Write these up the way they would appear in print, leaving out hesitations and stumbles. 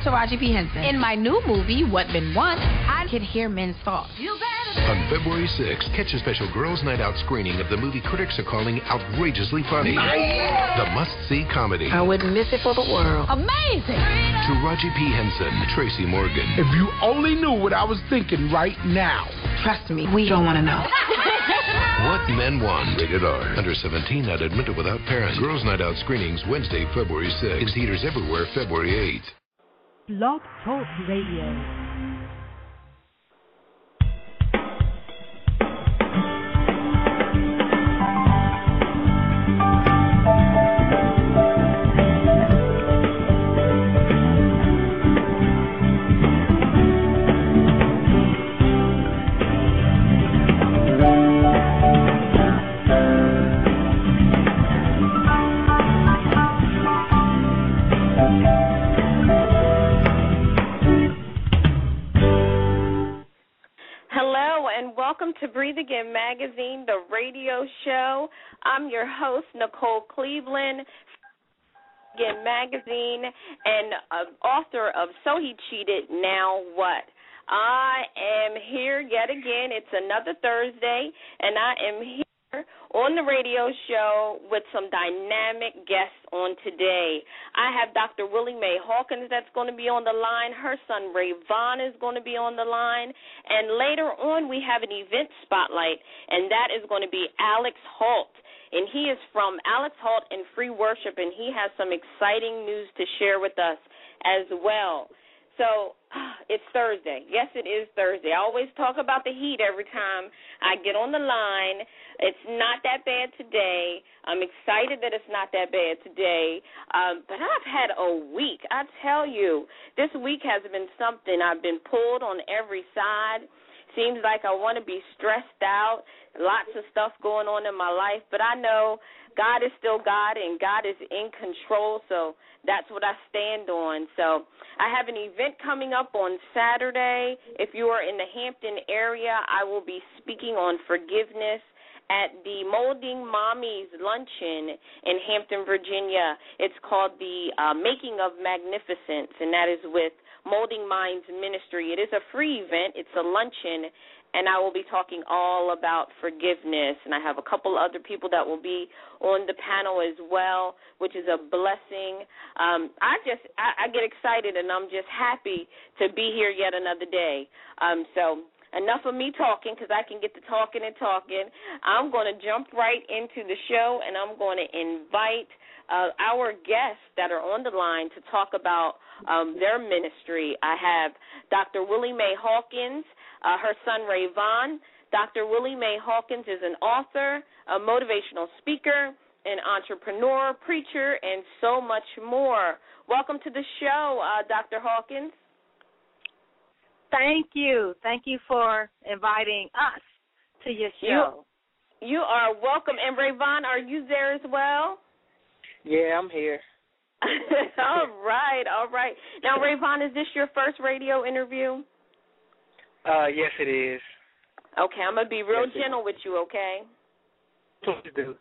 Taraji P. Henson. In my new movie, What Men Want, I can hear men's thoughts. On February 6th, catch a special Girls' Night Out screening of the movie critics are calling outrageously funny. The must-see comedy. I wouldn't miss it for the world. Amazing! Taraji P. Henson, Tracy Morgan. If you only knew what I was thinking right now. Trust me, we don't want to know. What Men Want. Rated R. Under 17, not admitted without parents. Girls' Night Out screenings Wednesday, February 6th. In theaters everywhere, February 8th. Blog Talk Radio. Welcome to Breathe Again Magazine, the radio show. I'm your host, Nicole Cleveland, Again Magazine, and author of So He Cheated, Now What? I am here yet again. It's another Thursday, and I am here on the radio show with some dynamic guests on today. I have Dr. Willie Mae Hawkins that's going to be on the line. Her son Ray Vaughn is going to be on the line. And later on we have an event spotlight, and that is going to be Alex Halt. And he is from Alex Halt and Free Worship, and he has some exciting news to share with us as well. So it's Thursday. Yes, it is Thursday. I always talk about the heat every time I get on the line. It's not that bad today. I'm excited that it's not that bad today. But I've had a week. I tell you, this week has been something. I've been pulled on every side. Seems like I want to be stressed out. Lots of stuff going on in my life. But I know God is still God, and God is in control, so that's what I stand on. So I have an event coming up on Saturday. If you are in the Hampton area, I will be speaking on forgiveness at the Molding Mommies Luncheon in Hampton, Virginia. It's called the Making of Magnificence, and that is with Molding Minds Ministry. It is a free event. It's a luncheon, and I will be talking all about forgiveness. And I have a couple other people that will be on the panel as well, which is a blessing. I get excited, and I'm just happy to be here yet another day. So enough of me talking, because I can get to talking and talking. I'm going to jump right into the show, and I'm going to invite our guests that are on the line to talk about their ministry. I have Dr. Willie Mae Hawkins, her son Ray Vaughn. Dr. Willie Mae Hawkins is an author, a motivational speaker, an entrepreneur, preacher, and so much more. Welcome to the show, Dr. Hawkins. Thank you. Thank you for inviting us to your show. You are welcome. And Ray Vaughn, are you there as well? Yeah, I'm here. All right. Now, Ray Vaughn, is this your first radio interview? Yes, it is. Okay, I'm going to be real gentle with you, okay? Please do.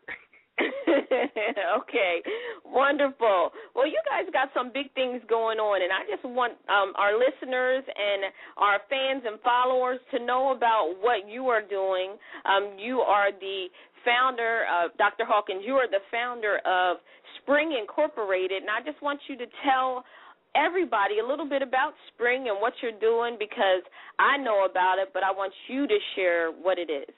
Okay, wonderful. Well, you guys got some big things going on, and I just want our listeners and our fans and followers to know about what you are doing. You are the founder, Dr. Hawkins, you are the founder of Spring Incorporated, and I just want you to tell everybody a little bit about Spring and what you're doing, because I know about it, but I want you to share what it is.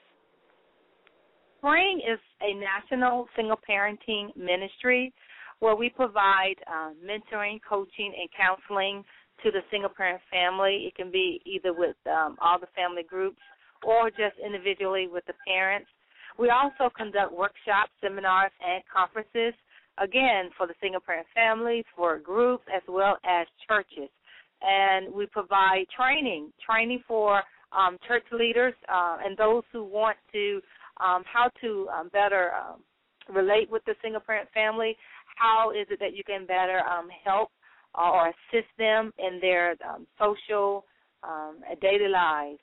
Spring is a national single parenting ministry where we provide mentoring, coaching, and counseling to the single parent family. It can be either with all the family groups or just individually with the parents. We also conduct workshops, seminars, and conferences, again, for the single parent families, for groups, as well as churches. And we provide training for church leaders and those who want to how to better relate with the single-parent family. How is it that you can better help or assist them in their social daily lives?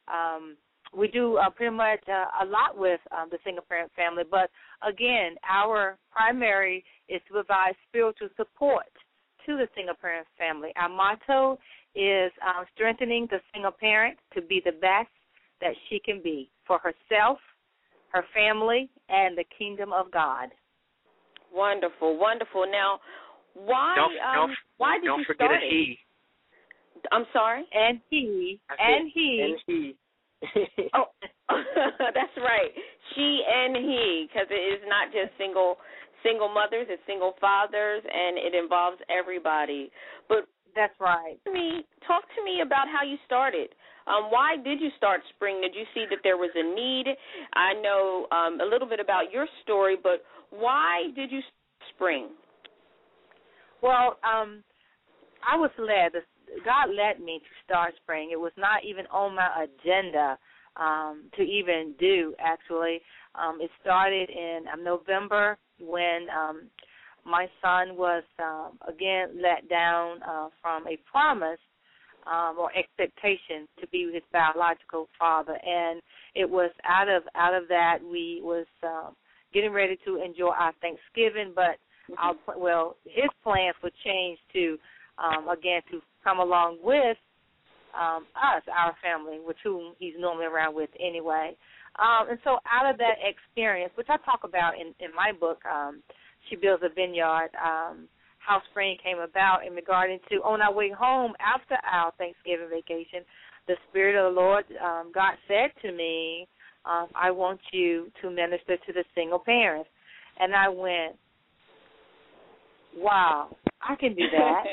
We do pretty much a lot with the single-parent family, but, again, our primary is to provide spiritual support to the single parent family. Our motto is strengthening the single parent to be the best that she can be for herself, her family, and the kingdom of God. Wonderful, wonderful. Now, why did you start it? Don't forget a he. I'm sorry? And he. Oh, that's right. She and he, because it is not just single mothers, it's single fathers, and it involves everybody. But that's right. Talk to me about how you started. Why did you start Spring? Did you see that there was a need? I know a little bit about your story, but why did you start Spring? Well, I was led. God led me to start Spring. It was not even on my agenda to even do, actually. It started in November when my son was, again, let down from a promise or expectation to be with his biological father. And it was out of that we was getting ready to enjoy our Thanksgiving, but his plans were changed to, again, to come along with us, our family, with whom he's normally around with anyway. And so out of that experience, which I talk about in my book, She Builds a Vineyard, how Spring came about in regarding to on our way home after our Thanksgiving vacation, the Spirit of the Lord, God said to me, I want you to minister to the single parents. And I went, wow, I can do that.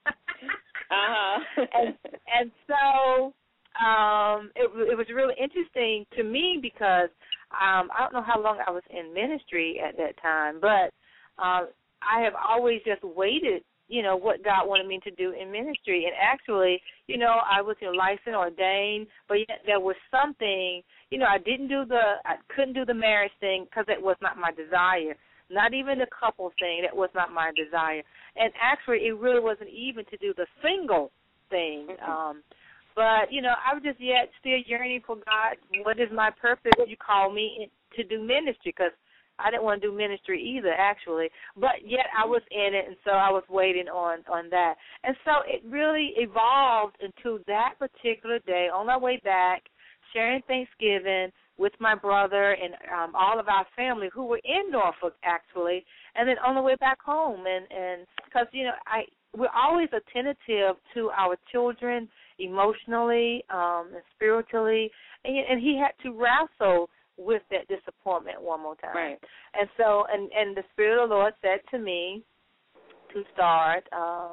And so it was really interesting to me because I don't know how long I was in ministry at that time, but I have always just waited, what God wanted me to do in ministry. And actually, I was licensed, ordained, but yet there was something, I couldn't do the marriage thing because it was not my desire. Not even the couple thing, that was not my desire. And actually, it really wasn't even to do the single thing. But, I was just yet still yearning for God. What is my purpose? You call me to do ministry, because I didn't want to do ministry either, actually. But yet I was in it, and so I was waiting on that. And so it really evolved into that particular day, on our way back, sharing Thanksgiving with my brother and all of our family who were in Norfolk, actually, and then on the way back home. And because, we're always attentive to our children emotionally and spiritually, and he had to wrestle with that disappointment one more time. Right. And so, and the Spirit of the Lord said to me to start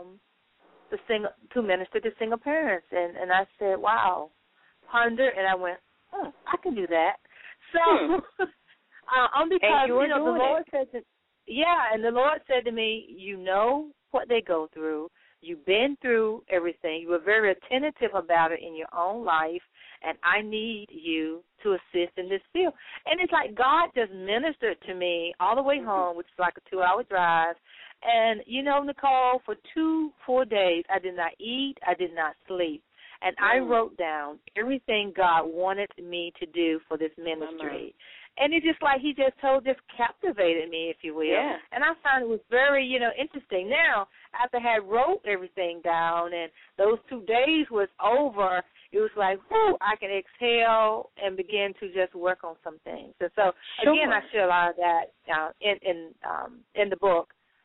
to minister to single parents. And I said, wow, ponder, and I went, I can do that. So, because, the Lord said and the Lord said to me, you know what they go through. You've been through everything. You were very attentive about it in your own life, and I need you to assist in this field. And it's like God just ministered to me all the way home, which is like a 2-hour drive. And, Nicole, for 2 full days, I did not eat, I did not sleep. And I wrote down everything God wanted me to do for this ministry. And it's just like he just captivated me, if you will. Yeah. And I found it was very, interesting. Now, after I had wrote everything down and those 2 days was over, it was like, whoo, I can exhale and begin to just work on some things. And so, again, I share a lot of that in the book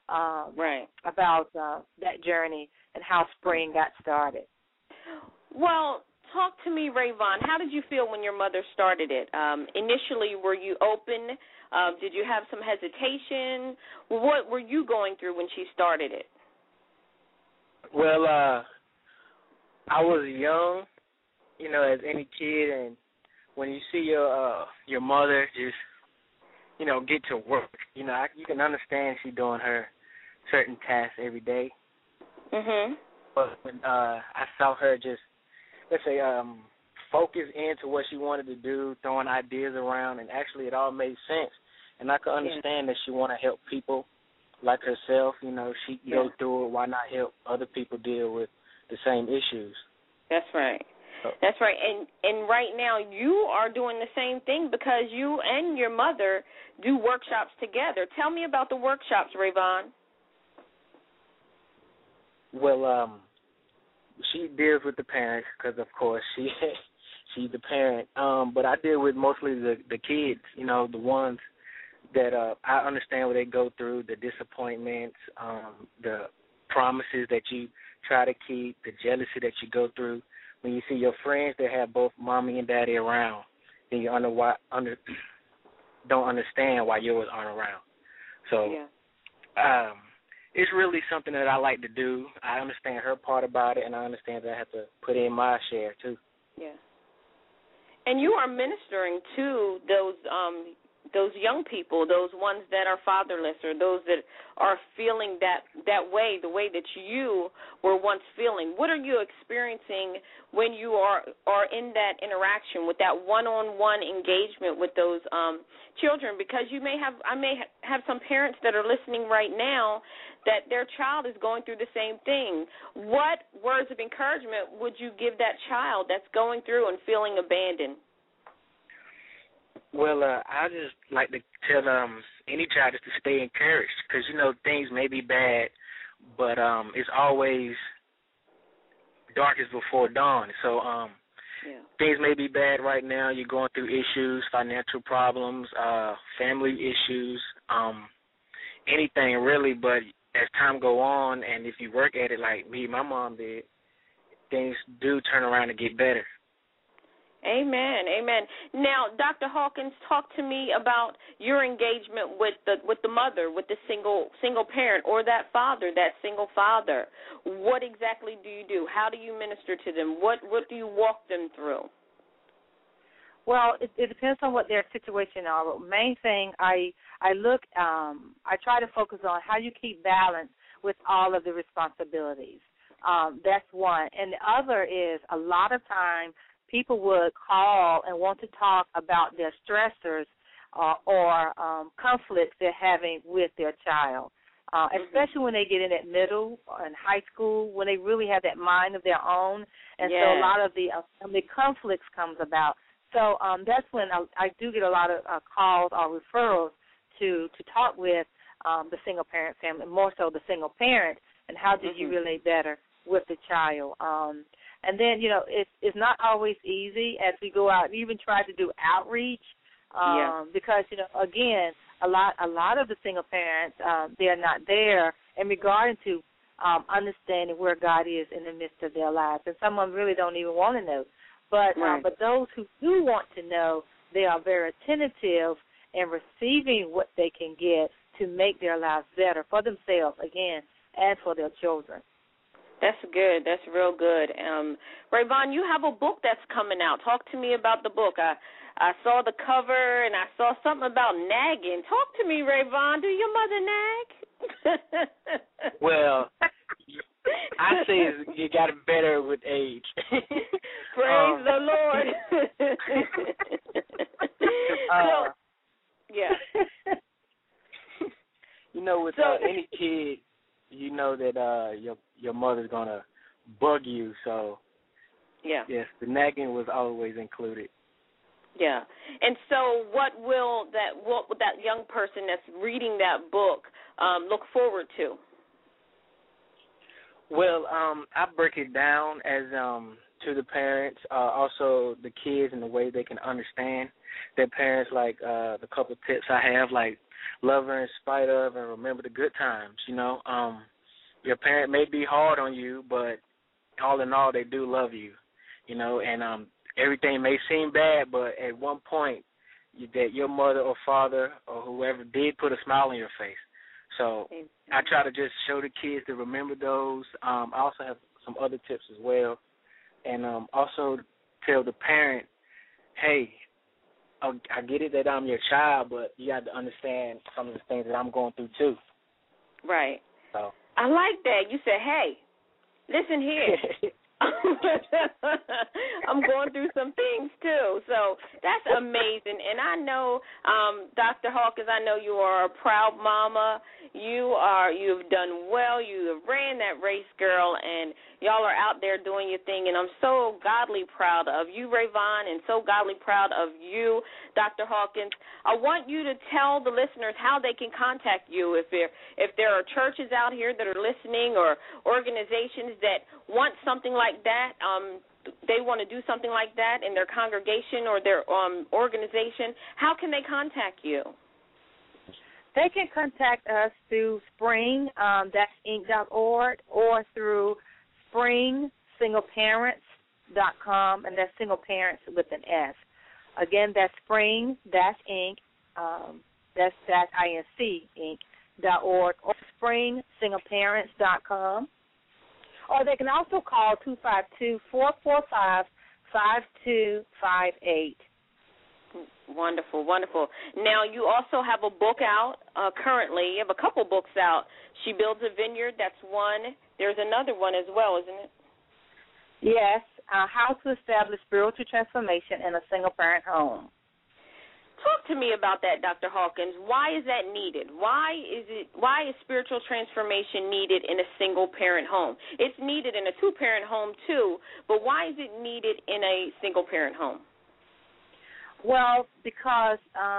about that journey and how Spring got started. Well, talk to me, Rayvon. How did you feel when your mother started it? Initially, were you open? Did you have some hesitation? What were you going through when she started it? Well, I was young, as any kid, and when you see your mother just, get to work, you can understand she doing her certain tasks every day. Mhm. But when I saw her just, let's say, focus into what she wanted to do, throwing ideas around, and actually it all made sense. And I could understand that she want to help people like herself. She can go through it. Why not help other people deal with the same issues? That's right. That's right. And right now you are doing the same thing because you and your mother do workshops together. Tell me about the workshops, Rayvon. Well, she deals with the parents because, of course, she's the parent. But I deal with mostly the kids, the ones that I understand what they go through, the disappointments, the promises that you try to keep, the jealousy that you go through. When you see your friends that have both mommy and daddy around, then you don't understand why yours aren't around. So it's really something that I like to do. I understand her part about it, and I understand that I have to put in my share, too. Yeah. And you are ministering to those young people, those ones that are fatherless, or those that are feeling that way, the way that you were once feeling. What are you experiencing when you are in that interaction with that one-on-one engagement with those children? Because I may have some parents that are listening right now that their child is going through the same thing. What words of encouragement would you give that child that's going through and feeling abandoned? Well, I just like to tell any child just to stay encouraged because, things may be bad, but it's always darkest before dawn. So things may be bad right now. You're going through issues, financial problems, family issues, anything really. But as time go on and if you work at it like me and my mom did, things do turn around and get better. Amen, amen. Now, Dr. Hawkins, talk to me about your engagement with the mother, with the single parent, or that father, that single father. What exactly do you do? How do you minister to them? What do you walk them through? Well, it depends on what their situation are. But main thing, I try to focus on how you keep balance with all of the responsibilities. That's one. And the other is a lot of time people would call and want to talk about their stressors or conflicts they're having with their child, especially when they get in at middle and high school, when they really have that mind of their own. And so a lot of the conflicts comes about. So that's when I do get a lot of calls or referrals to talk with the single-parent family, more so the single parent, and how did you relate better with the child. And then, it's not always easy as we go out and even try to do outreach because, again, a lot of the single parents, they're not there in regard to understanding where God is in the midst of their lives. And some of them really don't even want to know. But those who do want to know, they are very attentive in receiving what they can get to make their lives better for themselves, again, and for their children. That's good. That's real good. Rayvon, you have a book that's coming out. Talk to me about the book. I saw the cover, and I saw something about nagging. Talk to me, Rayvon. Do your mother nag? Well, I say you got it better with age. Praise the Lord. With any kid, you know that your mother's gonna bug you. So yes, the nagging was always included. Yeah, and so what would that young person that's reading that book look forward to? Well, I break it down as to the parents, also the kids, and the way they can understand their parents. Like the couple of tips I have, like love her in spite of, and remember the good times. Your parent may be hard on you, but all in all, they do love you. And everything may seem bad, but at one point, that your mother or father or whoever did put a smile on your face. So I try to just show the kids to remember those. I also have some other tips as well. And also tell the parent, hey, I get it that I'm your child, but you have to understand some of the things that I'm going through too. Right. So I like that. You said, hey, listen here. I'm going through some things too. So that's amazing. And I know, Dr. Hawkins, I know you are a proud mama. You've done well. You have ran that race, girl, and Y'all are out there doing your thing, and I'm so godly proud of you, Rayvon, and so godly proud of you, Dr. Hawkins. I want you to tell the listeners how they can contact you if there are churches out here that are listening or organizations that want something like that. They want to do something like that in their congregation or their organization. How can they contact you? They can contact us through Spring, that's Inc.org, or through SpringSingleParents.com, and that's single parents with an S. Again, that's Spring-Inc., that's INC, Inc.org, or SpringSingleParents.com. Or they can also call 252-445-5258. Wonderful, wonderful. Now, you also have a book out currently. You have a couple books out. She Builds a Vineyard, that's one. There's another one as well, isn't it? Yes, How to Establish Spiritual Transformation in a Single-Parent Home. Talk to me about that, Dr. Hawkins. Why is that needed? Why is spiritual transformation needed in a single-parent home? It's needed in a two-parent home, too, but why is it needed in a single-parent home? Well, because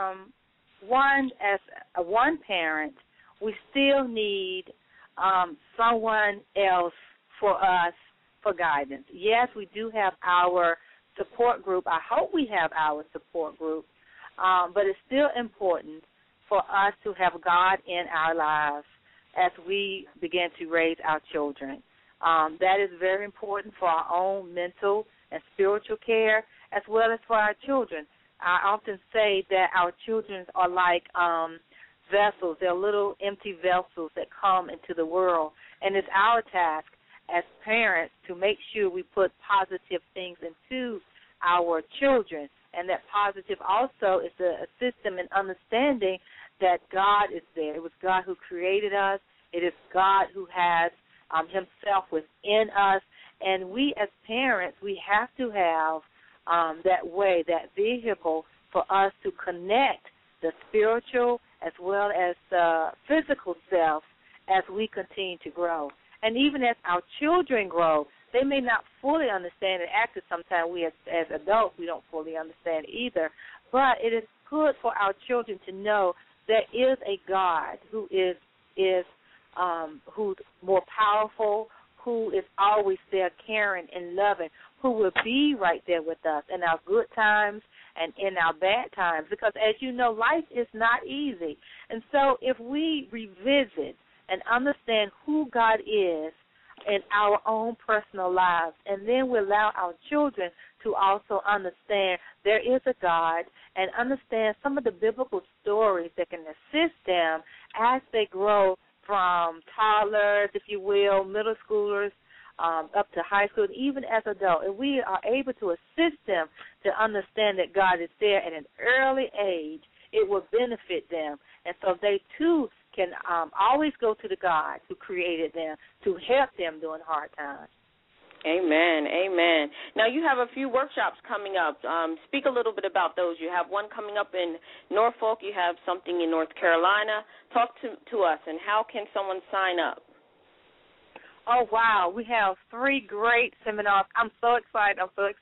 as one parent, we still need someone else for us for guidance. Yes, we do have our support group. I hope we have our support group, but it's still important for us to have God in our lives as we begin to raise our children. That is very important for our own mental and spiritual care as well as for our children. I often say that our children are like vessels. They're little empty vessels that come into the world, and it's our task as parents to make sure we put positive things into our children, and that positive also is to assist them in understanding that God is there. It was God who created us. It is God who has himself within us, and we as parents, we have to have that way, that vehicle for us to connect the spiritual as well as the physical self as we continue to grow. And even as our children grow, they may not fully understand it. Actually, sometimes we as adults, we don't fully understand either. But it is good for our children to know there is a God who is who's more powerful, who is always there caring and loving, who will be right there with us in our good times and in our bad times. Because, as you know, life is not easy. And so if we revisit and understand who God is in our own personal lives, and then we allow our children to also understand there is a God and understand some of the biblical stories that can assist them as they grow from toddlers, if you will, middle schoolers, up to high school, and even as adults. And we are able to assist them to understand that God is there at an early age, it will benefit them. And so they, too, can always go to the God who created them to help them during hard times. Amen, amen. Now, you have a few workshops coming up. Speak a little bit about those. You have one coming up in Norfolk. You have something in North Carolina. Talk to us, and how can someone sign up? Oh, wow. We have 3 great seminars. I'm so excited.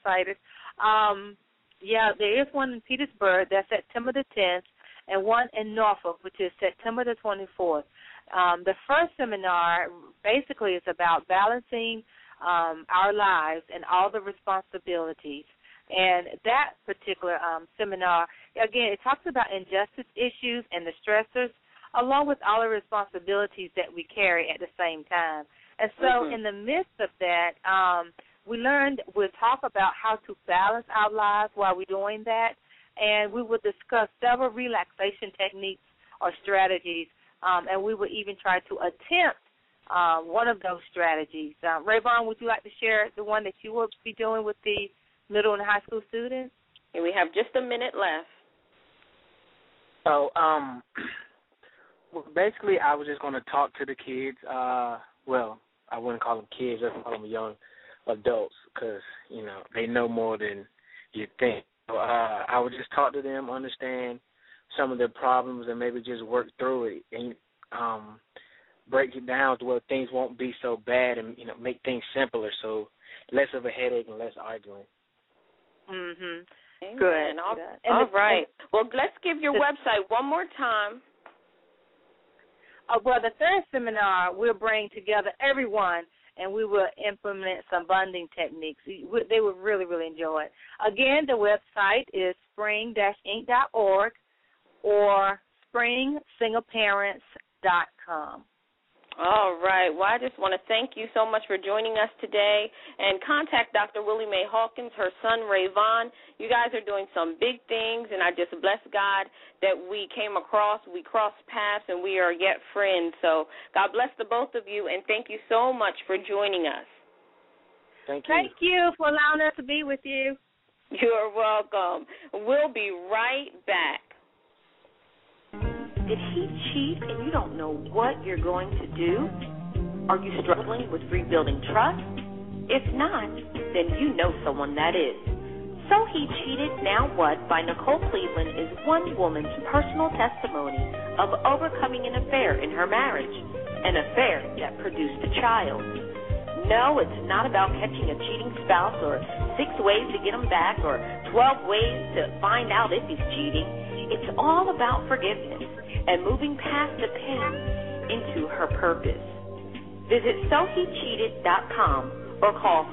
There is one in Petersburg. That's September the 10th, and one in Norfolk, which is September the 24th. The first seminar basically is about balancing our lives and all the responsibilities. And that particular seminar, again, it talks about injustice issues and the stressors, along with all the responsibilities that we carry at the same time. And so in the midst of that, we'll talk about how to balance our lives while we're doing that, and we will discuss several relaxation techniques or strategies, and we will even try to attempt one of those strategies. Rayvon, would you like to share the one that you will be doing with the middle and high school students? And we have just a minute left. So, basically, I was just going to talk to the kids. Well, I wouldn't call them kids. I would call them young adults because, you know, they know more than you think. So, I would just talk to them, understand some of their problems, and maybe just work through it. And break it down to where things won't be so bad and, make things simpler, so less of a headache and less arguing. Mhm. Amen. Good. All right. Well, let's give your website one more time. Well, the third seminar, we'll bring together everyone, and we will implement some bonding techniques. They would really, really enjoy it. Again, the website is spring-inc.org or springsingleparents.com. All right. Well, I just want to thank you so much for joining us today. And contact Dr. Willie Mae Hawkins, her son, Rayvon. You guys are doing some big things, and I just bless God that we came across, we crossed paths, and we are yet friends. So God bless the both of you, and thank you so much for joining us. Thank you. Thank you for allowing us to be with you. You're welcome. We'll be right back. Did he cheat and you don't know what you're going to do? Are you struggling with rebuilding trust? If not, then you know someone that is. So He Cheated, Now What by Nicole Cleveland is one woman's personal testimony of overcoming an affair in her marriage, an affair that produced a child. No, it's not about catching a cheating spouse or 6 ways to get him back or 12 ways to find out if he's cheating. It's all about forgiveness and moving past the pain into her purpose. Visit SoHeCheated.com or call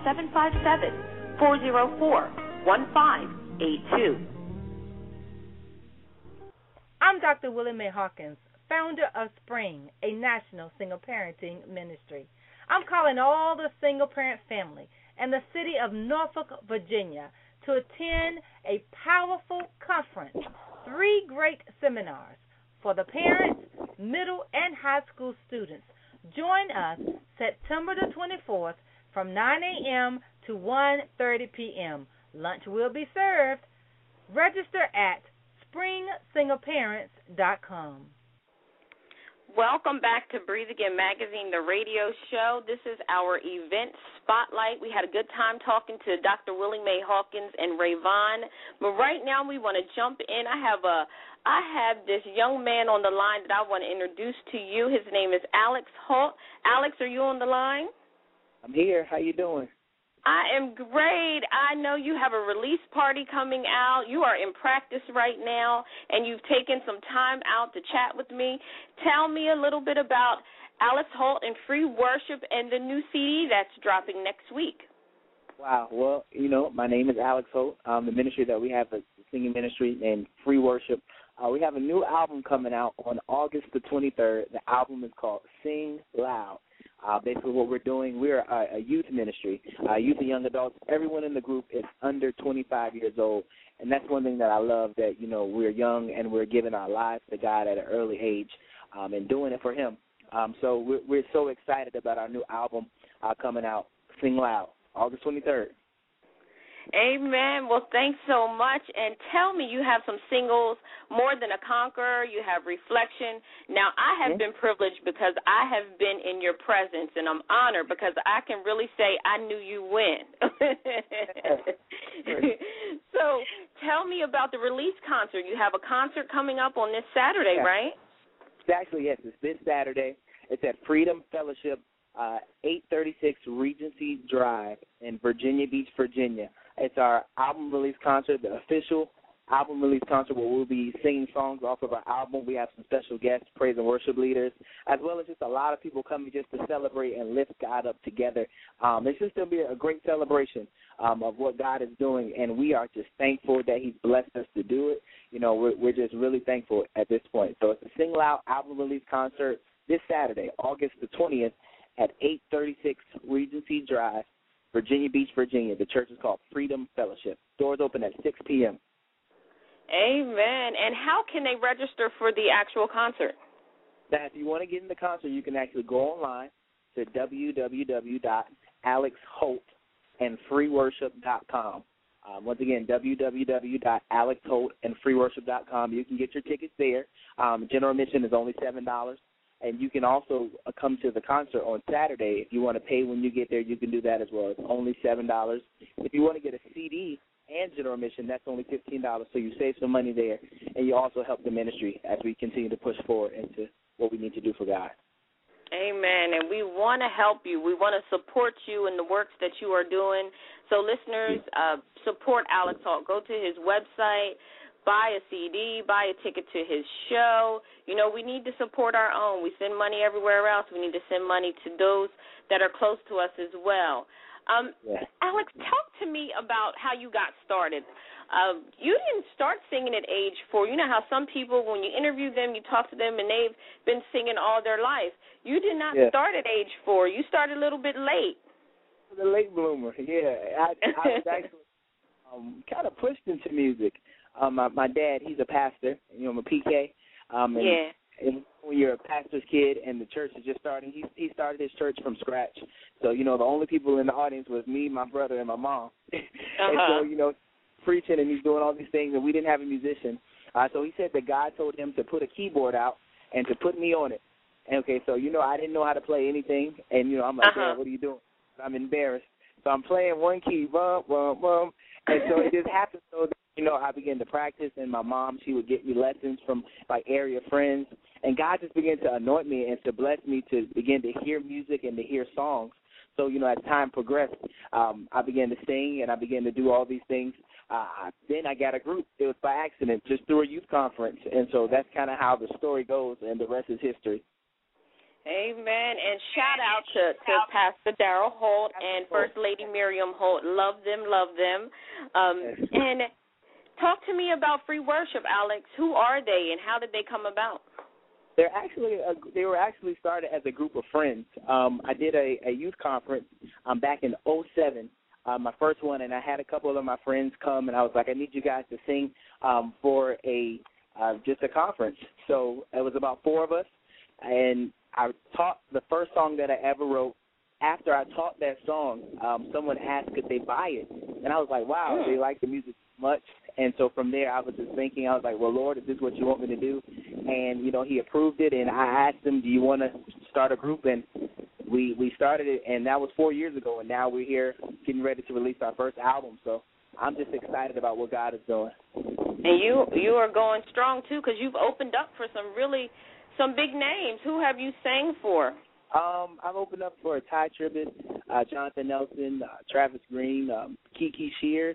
757-404-1582. I'm Dr. Willie Mae Hawkins, founder of Spring, a national single parenting ministry. I'm calling all the single parent family and the city of Norfolk, Virginia to attend a powerful conference, 3 great seminars for the parents, middle, and high school students. Join us September the 24th from 9 a.m. to 1:30 p.m. Lunch will be served. Register at springsingleparents.com. Welcome back to Breathe Again Magazine, the radio show. This is our event spotlight. We had a good time talking to Dr. Willie Mae Hawkins and Rayvon. But right now we want to jump in. I have this young man on the line that I want to introduce to you. His name is Alex Holt. Alex, are you on the line? I'm here. How you doing? I am great. I know you have a release party coming out. You are in practice right now, and you've taken some time out to chat with me. Tell me a little bit about Alex Holt and Free Worship and the new CD that's dropping next week. Wow. Well, my name is Alex Holt. The ministry that we have is the singing ministry and Free Worship. We have a new album coming out on August the 23rd. The album is called Sing Loud. Basically what we're doing, we're a youth ministry, youth and young adults. Everyone in the group is under 25 years old, and that's one thing that I love, that, we're young and we're giving our lives to God at an early age and doing it for Him. So we're so excited about our new album coming out, Sing Loud, August 23rd. Amen. Well, thanks so much. And tell me, you have some singles, More Than a Conqueror, you have Reflection. Now, I have been privileged because I have been in your presence, and I'm honored because I can really say I knew you when. So tell me about the release concert. You have a concert coming up on this Saturday, right? Actually, yes, it's this Saturday. It's at Freedom Fellowship, 836 Regency Drive in Virginia Beach, Virginia. It's our album release concert, the official album release concert, where we'll be singing songs off of our album. We have some special guests, praise and worship leaders, as well as just a lot of people coming just to celebrate and lift God up together. It's just going to be a great celebration of what God is doing, and we are just thankful that He's blessed us to do it. We're just really thankful at this point. So it's a Sing Loud album release concert this Saturday, August the 20th, at 836 Regency Drive, Virginia Beach, Virginia. The church is called Freedom Fellowship. Doors open at 6 p.m. Amen. And how can they register for the actual concert? Now, if you want to get in the concert, you can actually go online to www.alexholtandfreeworship.com. Once again, www.alexholtandfreeworship.com. You can get your tickets there. General admission is only $7. And you can also come to the concert on Saturday. If you want to pay when you get there, you can do that as well. It's only $7. If you want to get a CD and general admission, that's only $15. So you save some money there, and you also help the ministry as we continue to push forward into what we need to do for God. Amen. And we want to help you. We want to support you in the works that you are doing. So, listeners, support Alex Holt. Go to his website, buy a CD, buy a ticket to his show. You know, we need to support our own. We send money everywhere else. We need to send money to those that are close to us as well. Alex, talk to me about how you got started. You didn't start singing at age 4. You know how some people, when you interview them, you talk to them, and they've been singing all their life. You did not start at age 4. You started a little bit late. The late bloomer, I was actually kind of pushed into music. My dad, he's a pastor. You know, I'm a PK. And when you're a pastor's kid and the church is just starting, he started his church from scratch. So, you know, the only people in the audience was me, my brother, and my mom. And so, you know, preaching and he's doing all these things, and we didn't have a musician. So he said that God told him to put a keyboard out and to put me on it. And, okay, so, you know, I didn't know how to play anything. And, you know, I'm like, Dad, what are you doing? I'm embarrassed. So I'm playing one key, bum, bum, bum. And so it just happened so that, you know, I began to practice, and my mom, she would get me lessons from, like, area friends. And God just began to anoint me and to bless me to begin to hear music and to hear songs. So, you know, as time progressed, I began to sing and I began to do all these things. Then I got a group. It was by accident, just through a youth conference. And so that's kind of how the story goes, and the rest is history. Amen. And shout out to Pastor Darrell Holt and First Lady Miriam Holt. Love them, love them. And talk to me about Free Worship, Alex. Who are they and how did they come about? They were actually started as a group of friends. I did a youth conference back in 2007, my first one, and I had a couple of my friends come, and I was like, I need you guys to sing for just a conference. So it was about 4 of us, and I taught the first song that I ever wrote. After I taught that song, someone asked could they buy it, and I was like, wow, they like the music much. And so from there, I was just thinking, I was like, well, Lord, is this what you want me to do? And, you know, he approved it, and I asked him, do you want to start a group? And we started it, and that was 4 years ago, and now we're here getting ready to release our first album. So I'm just excited about what God is doing. And you are going strong, too, because you've opened up for some big names. Who have you sang for? I've opened up for Ty Tribbett, Jonathan Nelson, Travis Green, Kiki Sheard,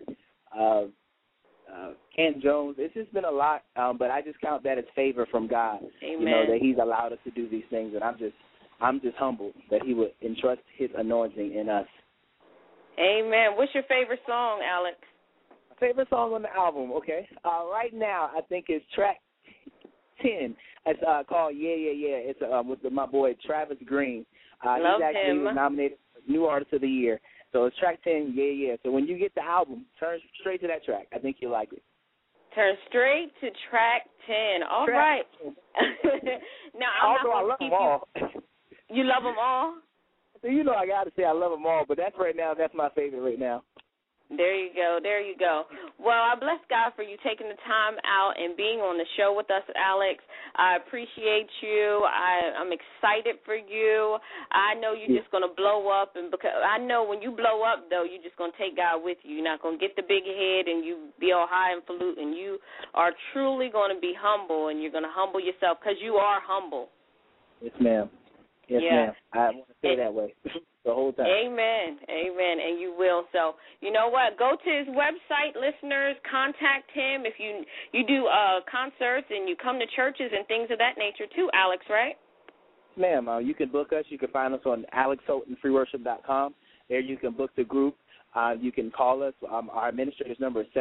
Ken Jones. It's just been a lot, but I just count that as favor from God. Amen. You know, that he's allowed us to do these things, and I'm just humbled that he would entrust his anointing in us. Amen. What's your favorite song, Alex? My favorite song on the album, okay? Right now, I think it's track 10. It's called Yeah, Yeah, Yeah. It's with my boy Travis Green. Love he's actually him. nominated for New Artist of the Year. So it's track 10, Yeah, Yeah. So when you get the album, turn straight to that track. I think you'll like it. Turn straight to track 10. All right. Now, although I love them all. You love them all? So you know I got to say I love them all, but that's right now, that's my favorite right now. There you go. There you go. Well, I bless God for you taking the time out and being on the show with us, Alex. I appreciate you. I'm excited for you. I know you're just going to blow up, and because I know when you blow up, though, you're just going to take God with you. You're not going to get the big head and you be all high and falutin'. You are truly going to be humble, and you're going to humble yourself because you are humble. Yes, ma'am. Yes, ma'am. I want to say that way the whole time. Amen. Amen. And you will. So, you know what? Go to his website, listeners. Contact him if you do concerts and you come to churches and things of that nature too, Alex, right? Ma'am, you can book us. You can find us on alexholtonfreeworship.com. There you can book the group. You can call us. Our administrator's number is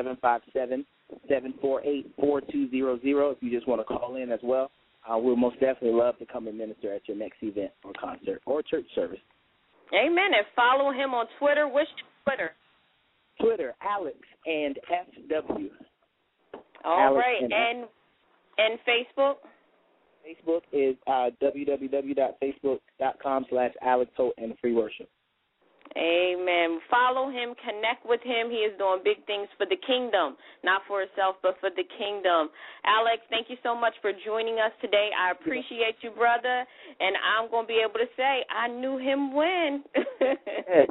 757-748-4200 if you just want to call in as well. We'll most definitely love to come and minister at your next event or concert or church service. Amen. And follow him on Twitter. Which Twitter? Twitter, Alex and FW. All right. And Facebook? Facebook is www.facebook.com/AlexHoltandFreeWorship. Amen. Follow him, connect with him. He is doing big things for the kingdom, not for himself, but for the kingdom. Alex, thank you so much for joining us today. I appreciate you, brother, and I'm going to be able to say I knew him when. Yes.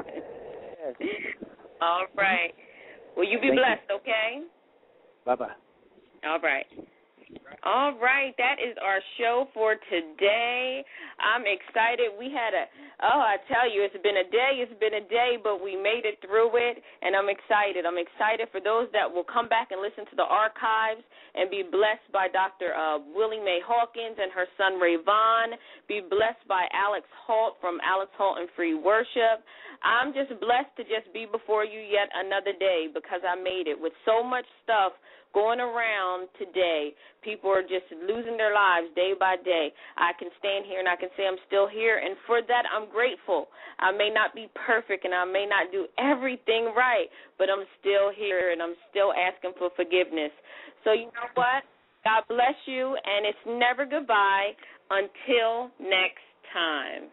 All right. Well, you be blessed, okay? Bye-bye. All right. All right, that is our show for today. I'm excited. We had I tell you, it's been a day, but we made it through it, and I'm excited. I'm excited for those that will come back and listen to the archives and be blessed by Dr. Willie Mae Hawkins and her son Rayvon, be blessed by Alex Halt from Alex Halt and Free Worship. I'm just blessed to just be before you yet another day because I made it with so much stuff going around today. People are just losing their lives day by day. I can stand here and I can say I'm still here, and for that I'm grateful. I may not be perfect and I may not do everything right, but I'm still here and I'm still asking for forgiveness. So you know what? God bless you, and it's never goodbye until next time.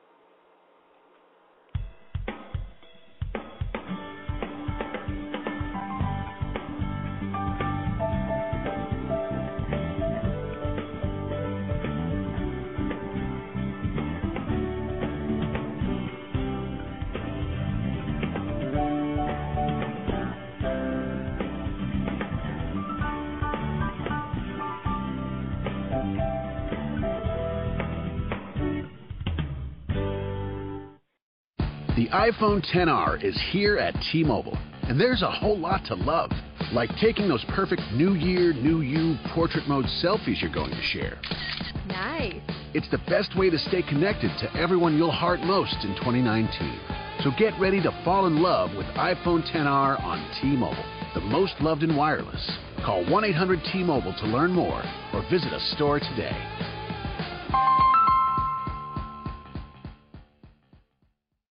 The iPhone XR is here at T-Mobile, and there's a whole lot to love, like taking those perfect New Year, New You portrait mode selfies you're going to share. Nice. It's the best way to stay connected to everyone you'll heart most in 2019. So get ready to fall in love with iPhone XR on T-Mobile, the most loved in wireless. Call 1-800-T-Mobile to learn more or visit a store today.